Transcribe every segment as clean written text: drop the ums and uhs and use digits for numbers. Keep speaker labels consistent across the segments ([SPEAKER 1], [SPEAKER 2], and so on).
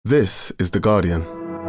[SPEAKER 1] This is The Guardian.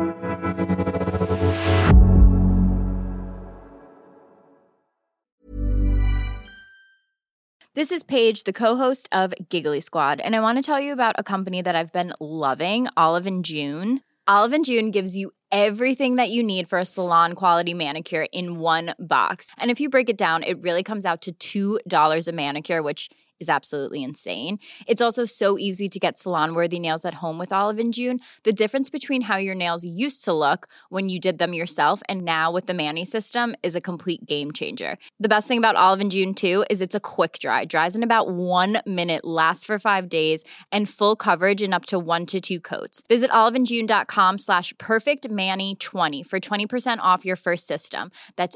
[SPEAKER 2] This is Paige, the co-host of Giggly Squad, and I want to tell you about a company that I've been loving, Olive & June. Olive & June gives you everything that you need for a salon-quality manicure in one box. And if you break it down, it really comes out to $2 a manicure, which is absolutely insane. It's also so easy to get salon-worthy nails at home with Olive & June. The difference between how your nails used to look when you did them yourself and now with the Mani system is a complete game changer. The best thing about Olive & June, too, is it's a quick dry. Dries in about 1 minute, lasts for 5 days, and full coverage in up to 1 to 2 coats. Visit oliveandjune.com/perfectmani20 for 20% off your first system. That's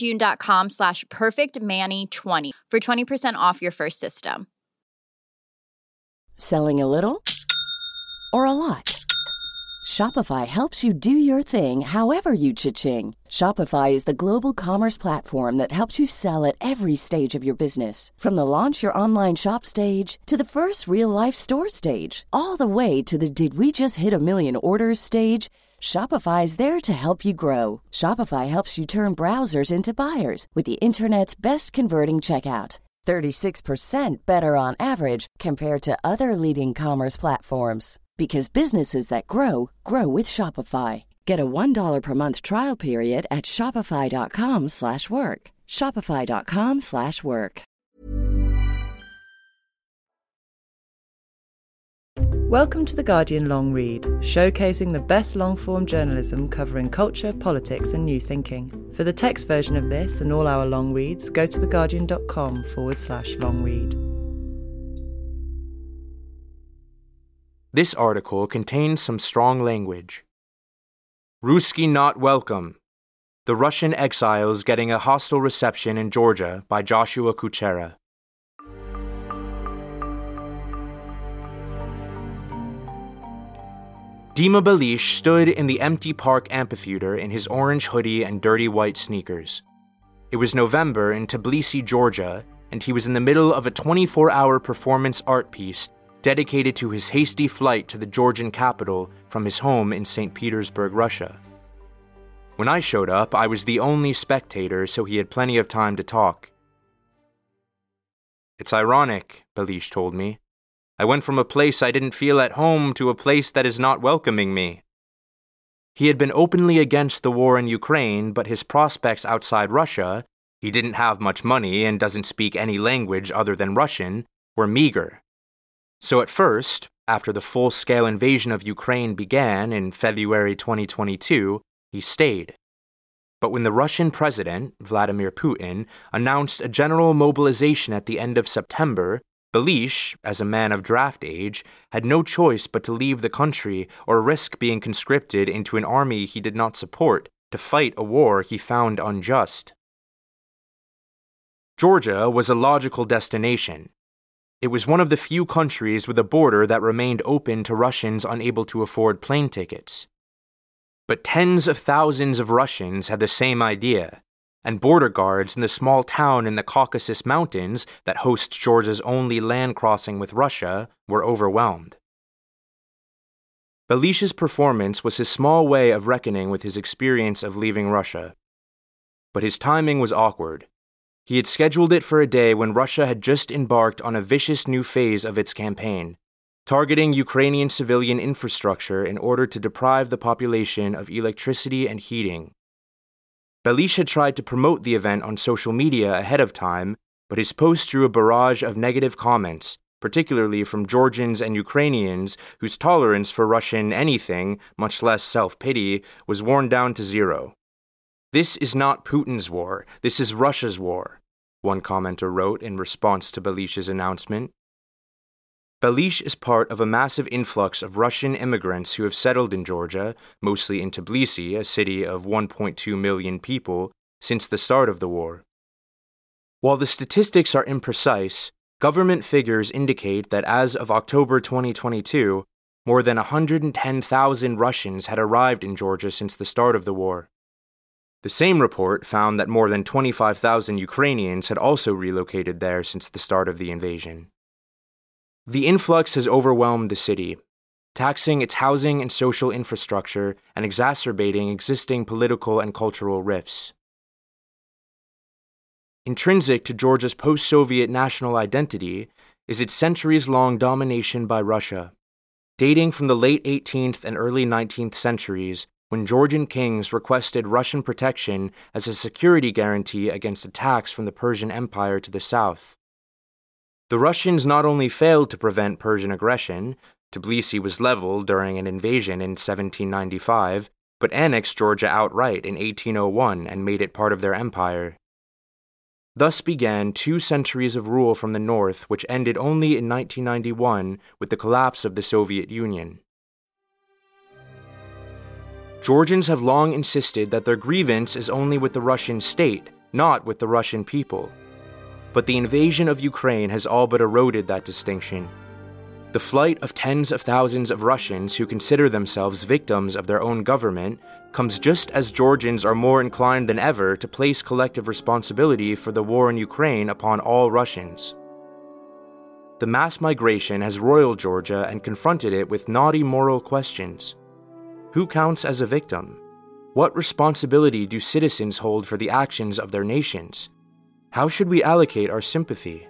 [SPEAKER 2] oliveandjune.com/perfectmani20 for 20% off your first system.
[SPEAKER 3] Selling a little or a lot? Shopify helps you do your thing however you cha-ching. Shopify is the global commerce platform that helps you sell at every stage of your business. From the launch your online shop stage to the first real-life store stage, all the way to the did we just hit a million orders stage. Shopify is there to help you grow. Shopify helps you turn browsers into buyers with the internet's best converting checkout. 36% better on average compared to other leading commerce platforms. Because businesses that grow, grow with Shopify. Get a $1 per month trial period at shopify.com/work. Shopify.com/work.
[SPEAKER 4] Welcome to The Guardian Long Read, showcasing the best long-form journalism covering culture, politics and new thinking. For the text version of this and all our long reads, go to theguardian.com/long read.
[SPEAKER 5] This article contains some strong language. Ruski not welcome. The Russian exiles getting a hostile reception in Georgia by Joshua Kuchera. Dima Balish stood in the empty park amphitheater in his orange hoodie and dirty white sneakers. It was November in Tbilisi, Georgia, and he was in the middle of a 24-hour performance art piece dedicated to his hasty flight to the Georgian capital from his home in St. Petersburg, Russia. When I showed up, I was the only spectator, so he had plenty of time to talk. "It's ironic," Balish told me. "I went from a place I didn't feel at home to a place that is not welcoming me." He had been openly against the war in Ukraine, but his prospects outside Russia, he didn't have much money and doesn't speak any language other than Russian, were meager. So at first, after the full-scale invasion of Ukraine began in February 2022, he stayed. But when the Russian president, Vladimir Putin, announced a general mobilization at the end of September, Balish, as a man of draft age, had no choice but to leave the country or risk being conscripted into an army he did not support to fight a war he found unjust. Georgia was a logical destination. It was one of the few countries with a border that remained open to Russians unable to afford plane tickets. But tens of thousands of Russians had the same idea, and border guards in the small town in the Caucasus Mountains that hosts Georgia's only land crossing with Russia were overwhelmed. Balish's performance was his small way of reckoning with his experience of leaving Russia. But his timing was awkward. He had scheduled it for a day when Russia had just embarked on a vicious new phase of its campaign, targeting Ukrainian civilian infrastructure in order to deprive the population of electricity and heating. Balish had tried to promote the event on social media ahead of time, but his post drew a barrage of negative comments, particularly from Georgians and Ukrainians whose tolerance for Russian anything, much less self-pity, was worn down to zero. "This is not Putin's war, this is Russia's war," one commenter wrote in response to Balish's announcement. Balish is part of a massive influx of Russian immigrants who have settled in Georgia, mostly in Tbilisi, a city of 1.2 million people, since the start of the war. While the statistics are imprecise, government figures indicate that as of October 2022, more than 110,000 Russians had arrived in Georgia since the start of the war. The same report found that more than 25,000 Ukrainians had also relocated there since the start of the invasion. The influx has overwhelmed the city. taxing its housing and social infrastructure and exacerbating existing political and cultural rifts. Intrinsic to Georgia's post-Soviet national identity is its centuries-long domination by Russia, dating from the late 18th and early 19th centuries when Georgian kings requested Russian protection as a security guarantee against attacks from the Persian Empire to the south. The Russians not only failed to prevent Persian aggression, Tbilisi was leveled during an invasion in 1795, but annexed Georgia outright in 1801 and made it part of their empire. Thus began 2 centuries of rule from the north, which ended only in 1991 with the collapse of the Soviet Union. Georgians have long insisted that their grievance is only with the Russian state, not with the Russian people. But the invasion of Ukraine has all but eroded that distinction. The flight of tens of thousands of Russians who consider themselves victims of their own government comes just as Georgians are more inclined than ever to place collective responsibility for the war in Ukraine upon all Russians. The mass migration has roiled Georgia and confronted it with knotty moral questions. Who counts as a victim? What responsibility do citizens hold for the actions of their nations? How should we allocate our sympathy?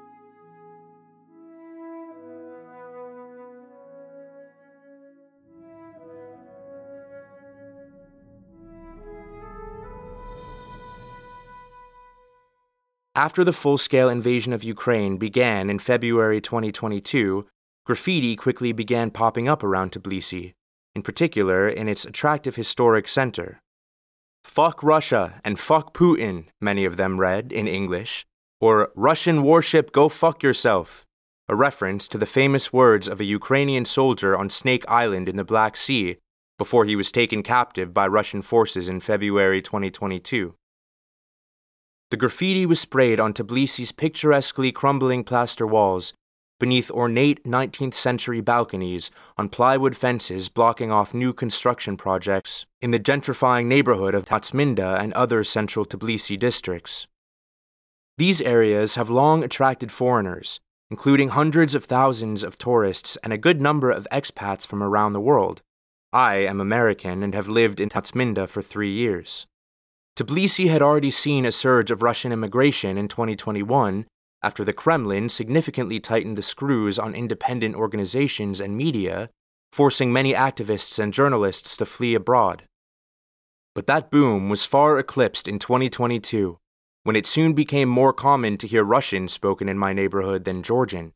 [SPEAKER 5] After the full-scale invasion of Ukraine began in February 2022, graffiti quickly began popping up around Tbilisi, in particular in its attractive historic center. "Fuck Russia and fuck Putin," many of them read in English, or "Russian warship, go fuck yourself," a reference to the famous words of a Ukrainian soldier on Snake Island in the Black Sea before he was taken captive by Russian forces in February 2022. The graffiti was sprayed on Tbilisi's picturesquely crumbling plaster walls, beneath ornate 19th century balconies, on plywood fences blocking off new construction projects, in the gentrifying neighborhood of Tatsminda and other central Tbilisi districts. These areas have long attracted foreigners, including hundreds of thousands of tourists and a good number of expats from around the world. I am American and have lived in Tatsminda for 3 years. Tbilisi had already seen a surge of Russian immigration in 2021 after the Kremlin significantly tightened the screws on independent organizations and media, forcing many activists and journalists to flee abroad. But that boom was far eclipsed in 2022, when it soon became more common to hear Russian spoken in my neighborhood than Georgian.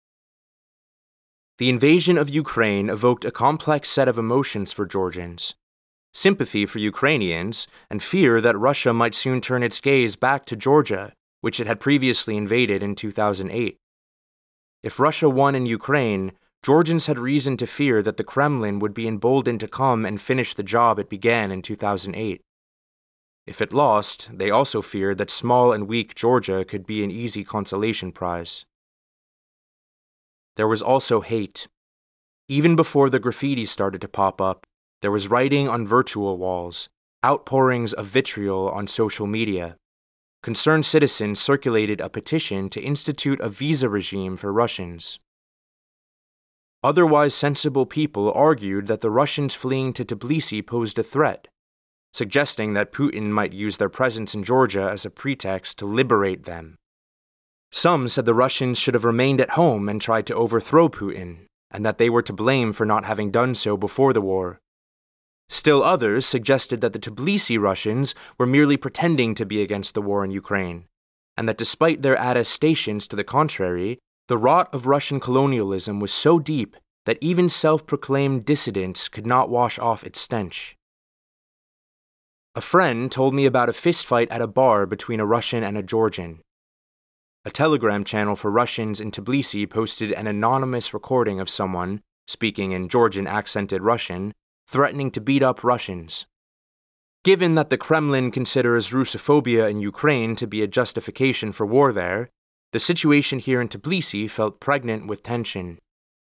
[SPEAKER 5] The invasion of Ukraine evoked a complex set of emotions for Georgians: sympathy for Ukrainians, and fear that Russia might soon turn its gaze back to Georgia, which it had previously invaded in 2008. If Russia won in Ukraine, Georgians had reason to fear that the Kremlin would be emboldened to come and finish the job it began in 2008. If it lost, they also feared that small and weak Georgia could be an easy consolation prize. There was also hate. Even before the graffiti started to pop up, there was writing on virtual walls, outpourings of vitriol on social media. Concerned citizens circulated a petition to institute a visa regime for Russians. Otherwise sensible people argued that the Russians fleeing to Tbilisi posed a threat, suggesting that Putin might use their presence in Georgia as a pretext to liberate them. Some said the Russians should have remained at home and tried to overthrow Putin, and that they were to blame for not having done so before the war. Still others suggested that the Tbilisi Russians were merely pretending to be against the war in Ukraine, and that despite their attestations to the contrary, the rot of Russian colonialism was so deep that even self-proclaimed dissidents could not wash off its stench. A friend told me about a fistfight at a bar between a Russian and a Georgian. A Telegram channel for Russians in Tbilisi posted an anonymous recording of someone, speaking in Georgian-accented Russian, threatening to beat up Russians. Given that the Kremlin considers Russophobia in Ukraine to be a justification for war there, the situation here in Tbilisi felt pregnant with tension.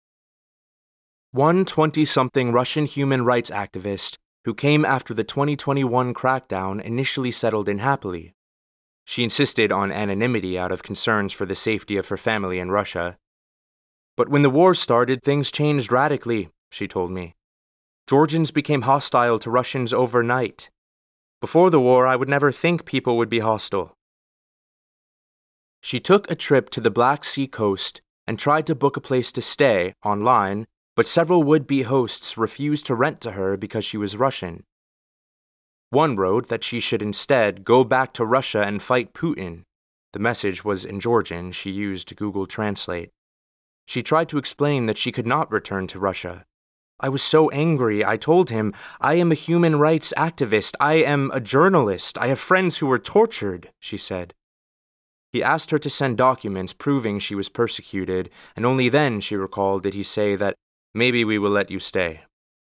[SPEAKER 5] One 20-something Russian human rights activist who came after the 2021 crackdown initially settled in happily. She insisted on anonymity out of concerns for the safety of her family in Russia. But when the war started, things changed radically, she told me. Georgians became hostile to Russians overnight. Before the war, I would never think people would be hostile. She took a trip to the Black Sea coast and tried to book a place to stay online, but several would-be hosts refused to rent to her because she was Russian. One wrote that she should instead go back to Russia and fight Putin. The message was in Georgian. She used Google Translate. She tried to explain that she could not return to Russia. I was so angry. I told him, I am a human rights activist. I am a journalist. I have friends who were tortured, she said. He asked her to send documents proving she was persecuted, and only then, she recalled, did he say that maybe we will let you stay.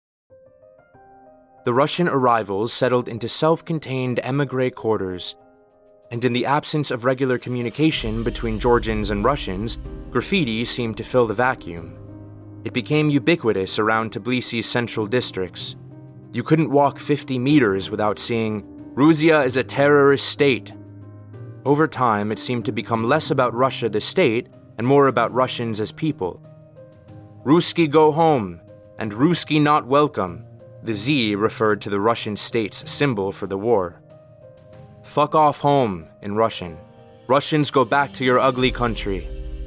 [SPEAKER 5] The Russian arrivals settled into self-contained émigré quarters, and in the absence of regular communication between Georgians and Russians, graffiti seemed to fill the vacuum. It became ubiquitous around Tbilisi's central districts. You couldn't walk 50 meters without seeing, "Russia is a terrorist state." Over time, it seemed to become less about Russia the state and more about Russians as people. "Ruski go home," and "Ruski not welcome." The Z referred to the Russian state's symbol for the war. "Fuck off home," in Russian. "Russians go back to your ugly country."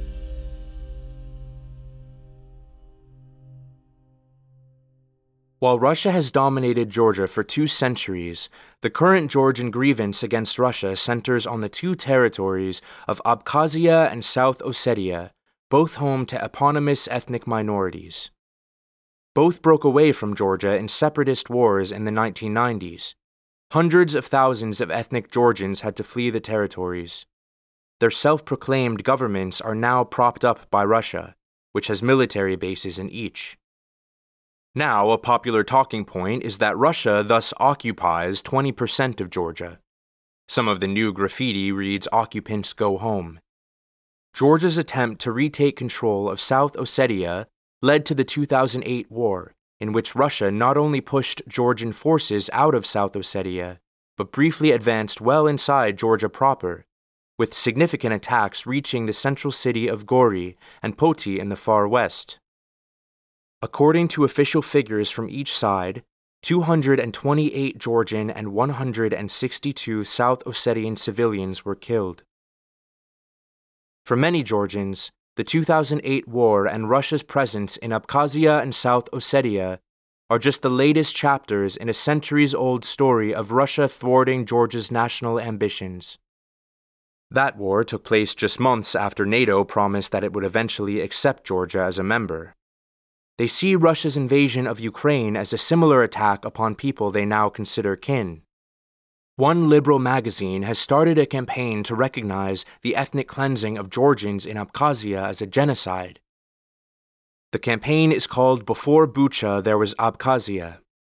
[SPEAKER 5] While Russia has dominated Georgia for 2 centuries, the current Georgian grievance against Russia centers on the 2 territories of Abkhazia and South Ossetia, both home to eponymous ethnic minorities. Both broke away from Georgia in separatist wars in the 1990s. Hundreds of thousands of ethnic Georgians had to flee the territories. Their self-proclaimed governments are now propped up by Russia, which has military bases in each. Now, a popular talking point is that Russia thus occupies 20% of Georgia. Some of the new graffiti reads, "Occupants go home." Georgia's attempt to retake control of South Ossetia led to the 2008 war, in which Russia not only pushed Georgian forces out of South Ossetia, but briefly advanced well inside Georgia proper, with significant attacks reaching the central city of Gori and Poti in the far west. According to official figures from each side, 228 Georgian and 162 South Ossetian civilians were killed. For many Georgians, the 2008 war and Russia's presence in Abkhazia and South Ossetia are just the latest chapters in a centuries-old story of Russia thwarting Georgia's national ambitions. That war took place just months after NATO promised that it would eventually accept Georgia as a member. They see Russia's invasion of Ukraine as a similar attack upon people they now consider kin. One liberal magazine has started a campaign to recognize the ethnic cleansing of Georgians in Abkhazia as a genocide. The campaign is called "Before Bucha, There Was Abkhazia."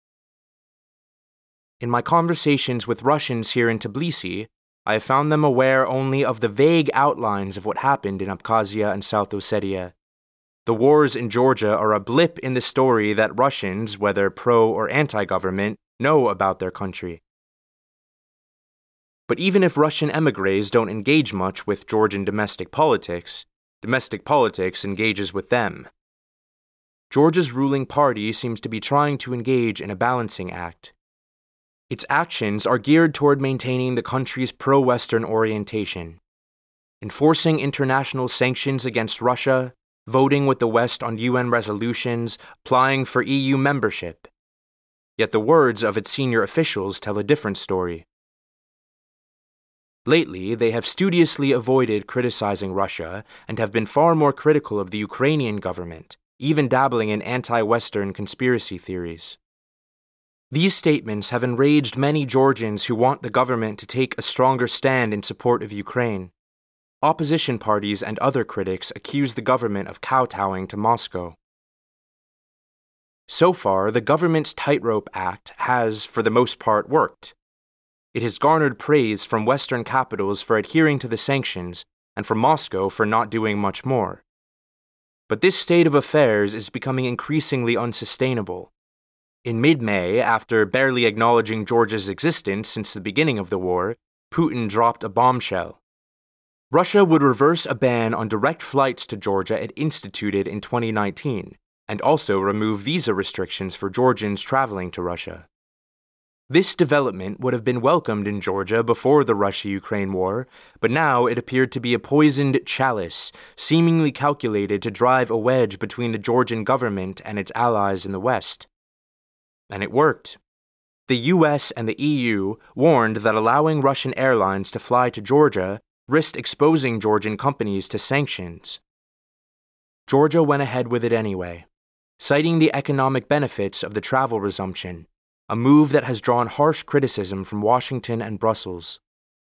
[SPEAKER 5] In my conversations with Russians here in Tbilisi, I have found them aware only of the vague outlines of what happened in Abkhazia and South Ossetia. The wars in Georgia are a blip in the story that Russians, whether pro or anti-government, know about their country. But even if Russian émigrés don't engage much with Georgian domestic politics engages with them. Georgia's ruling party seems to be trying to engage in a balancing act. Its actions are geared toward maintaining the country's pro-Western orientation, enforcing international sanctions against Russia, voting with the West on UN resolutions, applying for EU membership. Yet the words of its senior officials tell a different story. Lately, they have studiously avoided criticizing Russia and have been far more critical of the Ukrainian government, even dabbling in anti-Western conspiracy theories. These statements have enraged many Georgians who want the government to take a stronger stand in support of Ukraine. Opposition parties and other critics accuse the government of kowtowing to Moscow. So far, the government's tightrope act has, for the most part, worked. It has garnered praise from Western capitals for adhering to the sanctions and from Moscow for not doing much more. But this state of affairs is becoming increasingly unsustainable. In mid-May, after barely acknowledging Georgia's existence since the beginning of the war, Putin dropped a bombshell. Russia would reverse a ban on direct flights to Georgia it instituted in 2019, and also remove visa restrictions for Georgians traveling to Russia. This development would have been welcomed in Georgia before the Russia-Ukraine war, but now it appeared to be a poisoned chalice, seemingly calculated to drive a wedge between the Georgian government and its allies in the West. And it worked. The US and the EU warned that allowing Russian airlines to fly to Georgia risked exposing Georgian companies to sanctions. Georgia went ahead with it anyway, citing the economic benefits of the travel resumption, a move that has drawn harsh criticism from Washington and Brussels.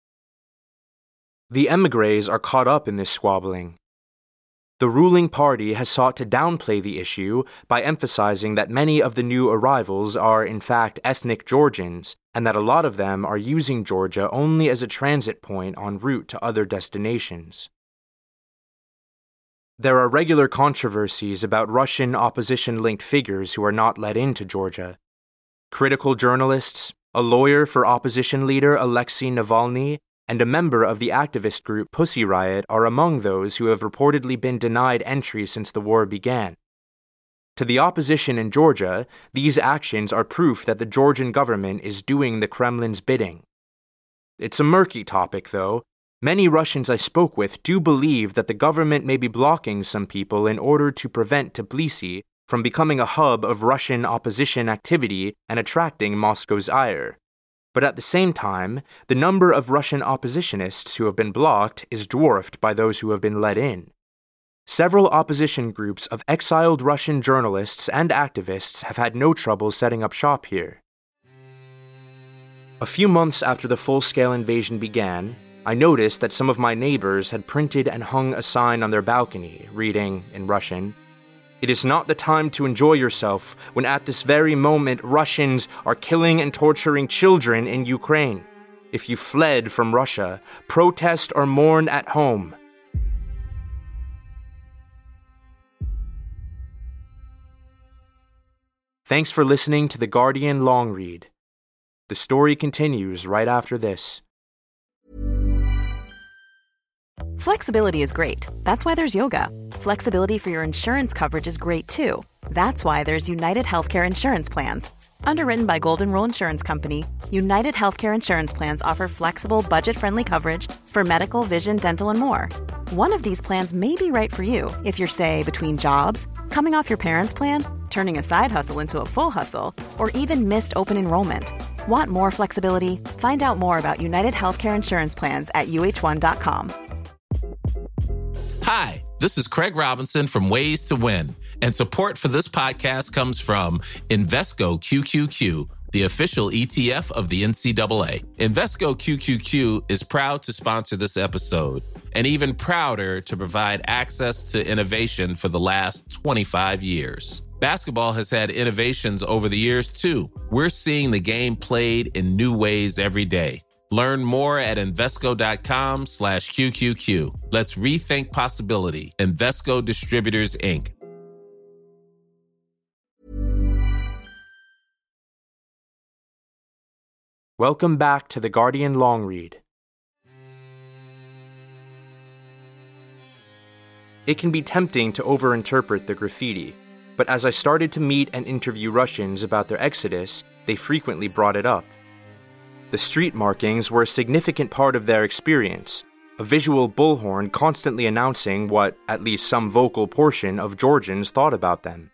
[SPEAKER 5] The émigrés are caught up in this squabbling. The ruling party has sought to downplay the issue by emphasizing that many of the new arrivals are in fact ethnic Georgians, and that a lot of them are using Georgia only as a transit point en route to other destinations. There are regular controversies about Russian opposition-linked figures who are not let into Georgia. Critical journalists, a lawyer for opposition leader Alexei Navalny, and a member of the activist group Pussy Riot are among those who have reportedly been denied entry since the war began. To the opposition in Georgia, these actions are proof that the Georgian government is doing the Kremlin's bidding. It's a murky topic, though. Many Russians I spoke with do believe that the government may be blocking some people in order to prevent Tbilisi from becoming a hub of Russian opposition activity and attracting Moscow's ire. But at the same time, the number of Russian oppositionists who have been blocked is dwarfed by those who have been let in. Several opposition groups of exiled Russian journalists and activists have had no trouble setting up shop here. A few months after the full-scale invasion began, I noticed that some of my neighbors had printed and hung a sign on their balcony, reading, in Russian, "It is not the time to enjoy yourself when at this very moment Russians are killing and torturing children in Ukraine. If you fled from Russia, protest or mourn at home." Thanks for listening to The Guardian Long Read. The story continues right after this.
[SPEAKER 1] Flexibility is great. That's why there's yoga. Flexibility for your insurance coverage is great too. That's why there's United Healthcare Insurance Plans. Underwritten by Golden Rule Insurance Company, United Healthcare Insurance Plans offer flexible, budget-friendly coverage for medical, vision, dental, and more. One of these plans may be right for you if you're, say, between jobs, coming off your parents' plan, turning a side hustle into a full hustle, or even missed open enrollment. Want more flexibility? Find out more about United Healthcare Insurance Plans at uh1.com.
[SPEAKER 6] Hi, this is Craig Robinson from Ways to Win, and support for this podcast comes from Invesco QQQ, the official ETF of the NCAA. Invesco QQQ is proud to sponsor this episode, and even prouder to provide access to innovation for the last 25 years. Basketball has had innovations over the years, too. We're seeing the game played in new ways every day. Learn more at Invesco.com/QQQ. Let's rethink possibility. Invesco Distributors, Inc.
[SPEAKER 5] Welcome back to The Guardian Long Read. It can be tempting to overinterpret the graffiti, but as I started to meet and interview Russians about their exodus, they frequently brought it up. The street markings were a significant part of their experience, a visual bullhorn constantly announcing what at least some vocal portion of Georgians thought about them.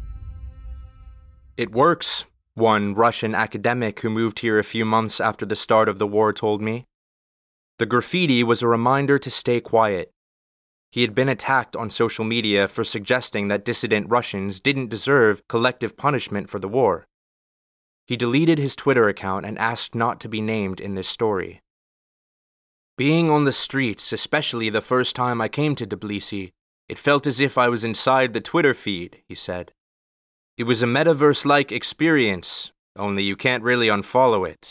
[SPEAKER 5] "It works," one Russian academic who moved here a few months after the start of the war told me. The graffiti was a reminder to stay quiet. He had been attacked on social media for suggesting that dissident Russians didn't deserve collective punishment for the war. He deleted his Twitter account and asked not to be named in this story. "Being on the streets, especially the first time I came to Tbilisi, it felt as if I was inside the Twitter feed," he said. "It was a metaverse-like experience, only you can't really unfollow it."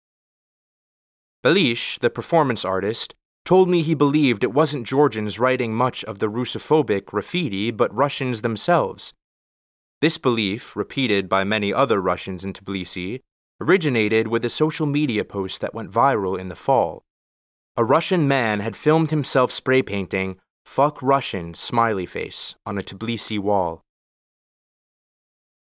[SPEAKER 5] Belish, the performance artist, told me he believed it wasn't Georgians writing much of the Russophobic graffiti, but Russians themselves. This belief, repeated by many other Russians in Tbilisi, originated with a social media post that went viral in the fall. A Russian man had filmed himself spray painting "Fuck Russian" smiley face on a Tbilisi wall.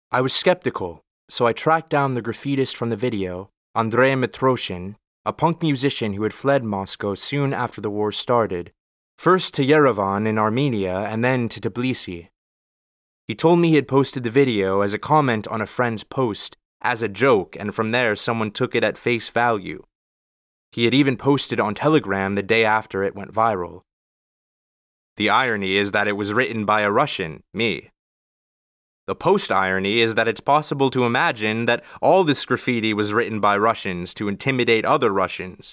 [SPEAKER 5] I was skeptical, so I tracked down the graffitist from the video, Andrei Mitroshin, a punk musician who had fled Moscow soon after the war started, first to Yerevan in Armenia and then to Tbilisi. He told me he had posted the video as a comment on a friend's post, as a joke, and from there someone took it at face value. He had even posted on Telegram the day after it went viral. The irony is that it was written by a Russian, me. The post-irony is that it's possible to imagine that all this graffiti was written by Russians to intimidate other Russians.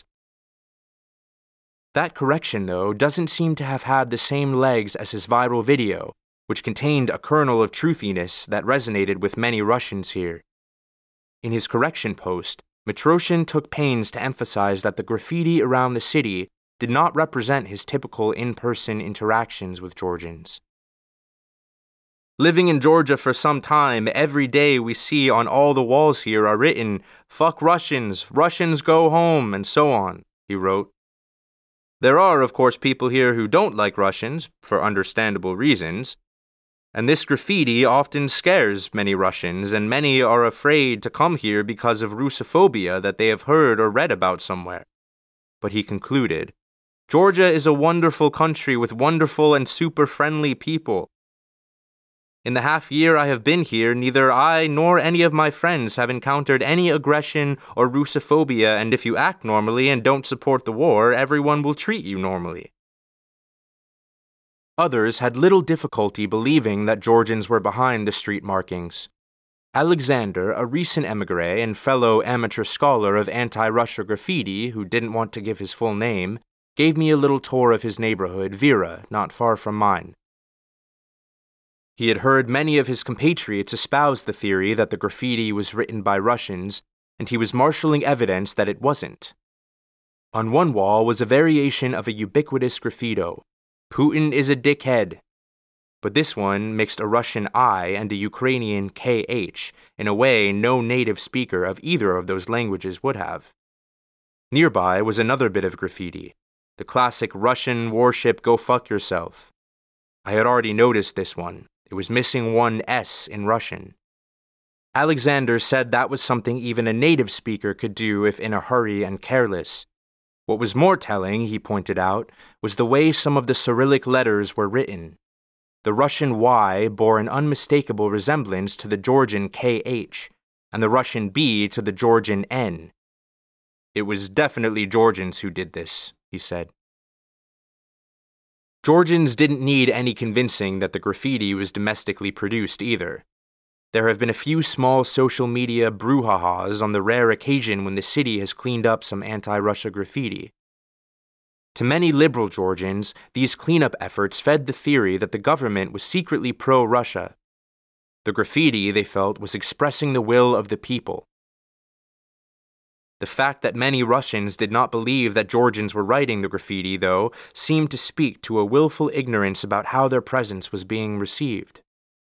[SPEAKER 5] That correction, though, doesn't seem to have had the same legs as his viral video, which contained a kernel of truthiness that resonated with many Russians here. In his correction post, Mitroshin took pains to emphasize that the graffiti around the city did not represent his typical in-person interactions with Georgians. Living in Georgia for some time, every day we see on all the walls here are written, "Fuck Russians, Russians go home," and so on, he wrote. There are, of course, people here who don't like Russians, for understandable reasons, and this graffiti often scares many Russians, and many are afraid to come here because of Russophobia that they have heard or read about somewhere. But he concluded, Georgia is a wonderful country with wonderful and super friendly people. In the half year I have been here, neither I nor any of my friends have encountered any aggression or Russophobia, and if you act normally and don't support the war, everyone will treat you normally. Others had little difficulty believing that Georgians were behind the street markings. Alexander, a recent émigré and fellow amateur scholar of anti-Russia graffiti who didn't want to give his full name, gave me a little tour of his neighborhood, Vera, not far from mine. He had heard many of his compatriots espouse the theory that the graffiti was written by Russians, and he was marshalling evidence that it wasn't. On one wall was a variation of a ubiquitous graffito, "Putin is a dickhead," but this one mixed a Russian I and a Ukrainian KH in a way no native speaker of either of those languages would have. Nearby was another bit of graffiti, the classic Russian warship "Go fuck yourself." I had already noticed this one. It was missing one S in Russian. Alexander said that was something even a native speaker could do if in a hurry and careless. What was more telling, he pointed out, was the way some of the Cyrillic letters were written. The Russian Y bore an unmistakable resemblance to the Georgian KH, and the Russian B to the Georgian N. It was definitely Georgians who did this, he said. Georgians didn't need any convincing that the graffiti was domestically produced either. There have been a few small social media brouhahas on the rare occasion when the city has cleaned up some anti-Russia graffiti. To many liberal Georgians, these cleanup efforts fed the theory that the government was secretly pro-Russia. The graffiti, they felt, was expressing the will of the people. The fact that many Russians did not believe that Georgians were writing the graffiti, though, seemed to speak to a willful ignorance about how their presence was being received.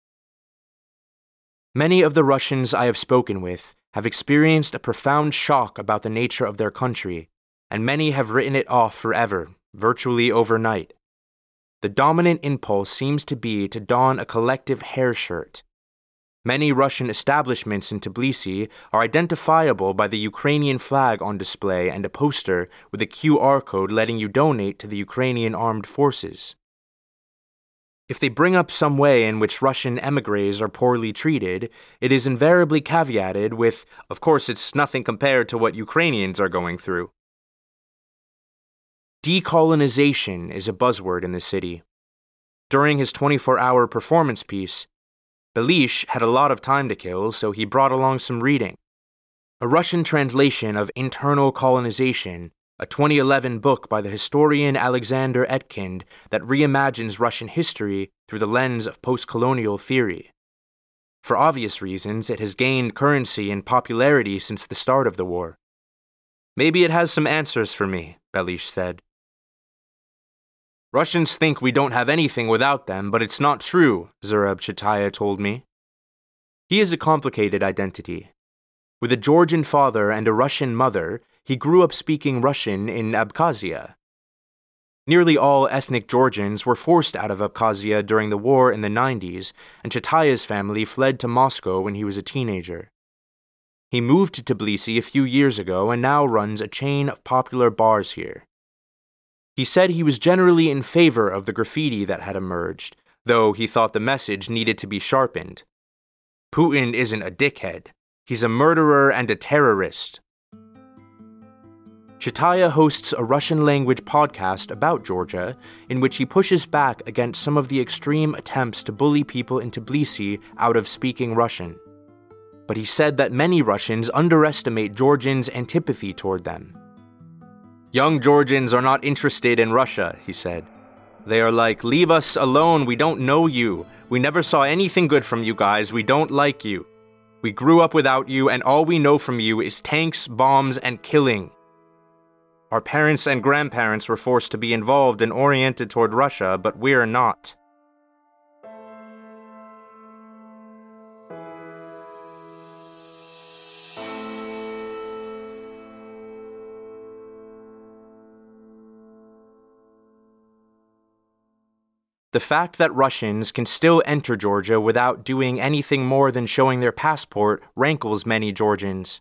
[SPEAKER 5] Many of the Russians I have spoken with have experienced a profound shock about the nature of their country, and many have written it off forever, virtually overnight. The dominant impulse seems to be to don a collective hair shirt. Many Russian establishments in Tbilisi are identifiable by the Ukrainian flag on display and a poster with a QR code letting you donate to the Ukrainian armed forces. If they bring up some way in which Russian émigrés are poorly treated, it is invariably caveated with, of course it's nothing compared to what Ukrainians are going through. Decolonization is a buzzword in the city. During his 24-hour performance piece, Belish had a lot of time to kill, so he brought along some reading. A Russian translation of Internal Colonization, a 2011 book by the historian Alexander Etkind that reimagines Russian history through the lens of post-colonial theory. For obvious reasons, it has gained currency and popularity since the start of the war. Maybe it has some answers for me, Belish said. Russians think we don't have anything without them, but it's not true, Zurab Chetaya told me. He is a complicated identity. With a Georgian father and a Russian mother, he grew up speaking Russian in Abkhazia. Nearly all ethnic Georgians were forced out of Abkhazia during the war in the 90s, and Chataya's family fled to Moscow when he was a teenager. He moved to Tbilisi a few years ago and now runs a chain of popular bars here. He said he was generally in favor of the graffiti that had emerged, though he thought the message needed to be sharpened. Putin isn't a dickhead. He's a murderer and a terrorist. Chataya hosts a Russian-language podcast about Georgia, in which he pushes back against some of the extreme attempts to bully people in Tbilisi out of speaking Russian. But he said that many Russians underestimate Georgians' antipathy toward them. Young Georgians are not interested in Russia, he said. They are like, leave us alone, we don't know you. We never saw anything good from you guys, we don't like you. We grew up without you, and all we know from you is tanks, bombs, and killing. Our parents and grandparents were forced to be involved and oriented toward Russia, but we're not. The fact that Russians can still enter Georgia without doing anything more than showing their passport rankles many Georgians.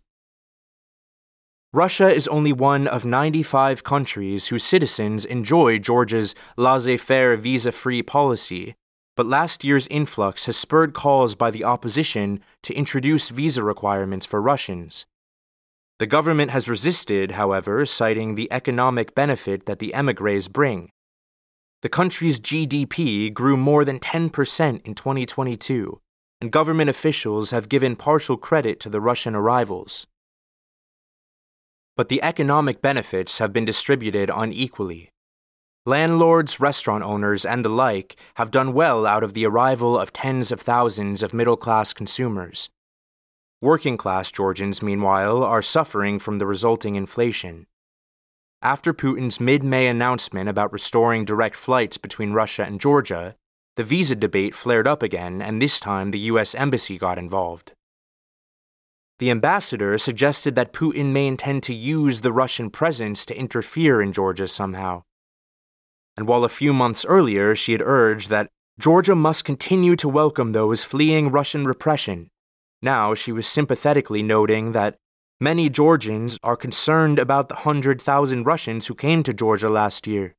[SPEAKER 5] Russia is only one of 95 countries whose citizens enjoy Georgia's laissez-faire visa-free policy, but last year's influx has spurred calls by the opposition to introduce visa requirements for Russians. The government has resisted, however, citing the economic benefit that the émigrés bring. The country's GDP grew more than 10% in 2022, and government officials have given partial credit to the Russian arrivals. But the economic benefits have been distributed unequally. Landlords, restaurant owners, and the like have done well out of the arrival of tens of thousands of middle-class consumers. Working-class Georgians, meanwhile, are suffering from the resulting inflation. After Putin's mid-May announcement about restoring direct flights between Russia and Georgia, the visa debate flared up again, and this time the U.S. Embassy got involved. The ambassador suggested that Putin may intend to use the Russian presence to interfere in Georgia somehow. And while a few months earlier she had urged that Georgia must continue to welcome those fleeing Russian repression, now she was sympathetically noting that many Georgians are concerned about the 100,000 Russians who came to Georgia last year.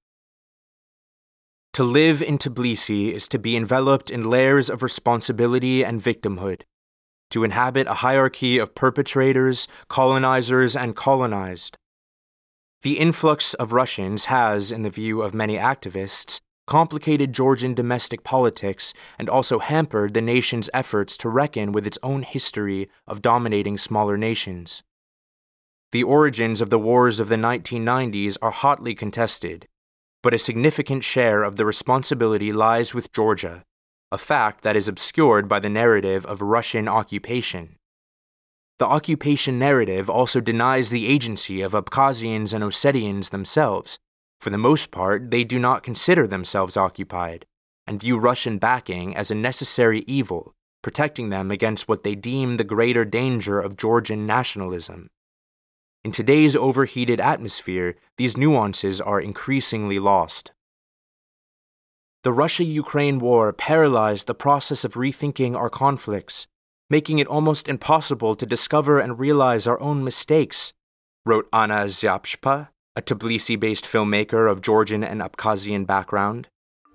[SPEAKER 5] To live in Tbilisi is to be enveloped in layers of responsibility and victimhood, to inhabit a hierarchy of perpetrators, colonizers, and colonized. The influx of Russians has, in the view of many activists, complicated Georgian domestic politics and also hampered the nation's efforts to reckon with its own history of dominating smaller nations. The origins of the wars of the 1990s are hotly contested, but a significant share of the responsibility lies with Georgia, a fact that is obscured by the narrative of Russian occupation. The occupation narrative also denies the agency of Abkhazians and Ossetians themselves. For the most part, they do not consider themselves occupied, and view Russian backing as a necessary evil, protecting them against what they deem the greater danger of Georgian nationalism. In today's overheated atmosphere, these nuances are increasingly lost. The Russia-Ukraine war paralyzed the process of rethinking our conflicts, making it almost impossible to discover and realize our own mistakes, wrote Anna Zyapshpa, a Tbilisi-based filmmaker of Georgian and Abkhazian background.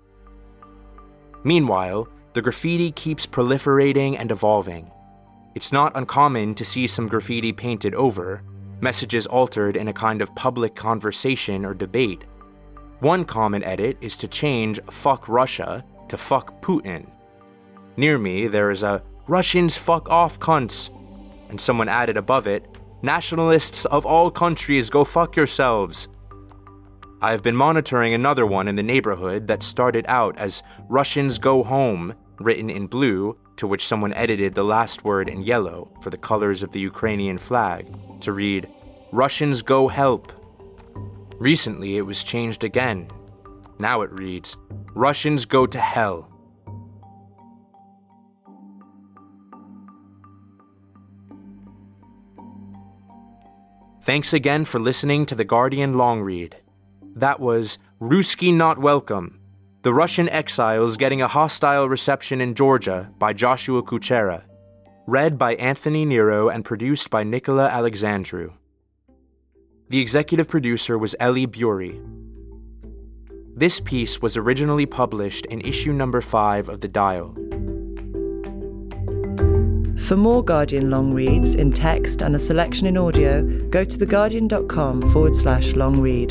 [SPEAKER 5] Meanwhile, the graffiti keeps proliferating and evolving. It's not uncommon to see some graffiti painted over, messages altered in a kind of public conversation or debate. One common edit is to change "fuck Russia" to "fuck Putin." Near me, there is a "Russians fuck off cunts," and someone added above it, "Nationalists of all countries, go fuck yourselves." I have been monitoring another one in the neighborhood that started out as "Russians go home," written in blue, to which someone edited the last word in yellow for the colors of the Ukrainian flag, to read, "Russians go help." Recently, it was changed again. Now it reads, "Russians go to hell." Thanks again for listening to The Guardian Long Read. That was Ruski Not Welcome, The Russian Exiles Getting a Hostile Reception in Georgia by Joshua Kuchera. Read by Anthony Nero and produced by Nicola Alexandru. The executive producer was Ellie Bury. This piece was originally published in issue number 5 of The Dial.
[SPEAKER 4] For more Guardian long reads in text and a selection in audio, go to theguardian.com/long read.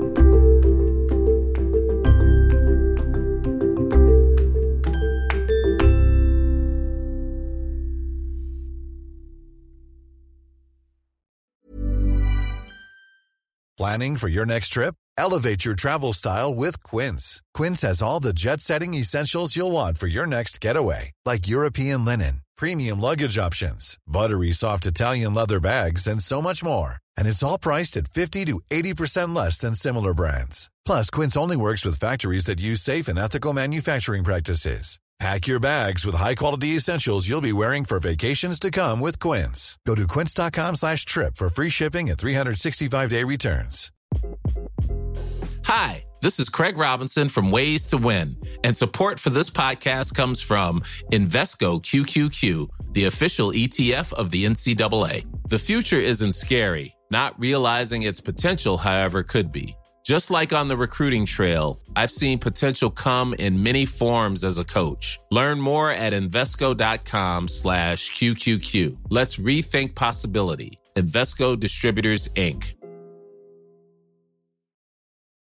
[SPEAKER 7] Planning for your next trip? Elevate your travel style with Quince. Quince has all the jet-setting essentials you'll want for your next getaway, like European linen, premium luggage options, buttery soft Italian leather bags, and so much more. And it's all priced at 50 to 80% less than similar brands. Plus, Quince only works with factories that use safe and ethical manufacturing practices. Pack your bags with high-quality essentials you'll be wearing for vacations to come with Quince. Go to quince.com/trip for free shipping and 365-day returns.
[SPEAKER 6] Hi, this is Craig Robinson from Ways to Win, and support for this podcast comes from Invesco QQQ, the official ETF of the NCAA. The future isn't scary. Not realizing its potential, however, could be. Just like on the recruiting trail, I've seen potential come in many forms as a coach. Learn more at Invesco.com/QQQ. Let's rethink possibility. Invesco Distributors, Inc.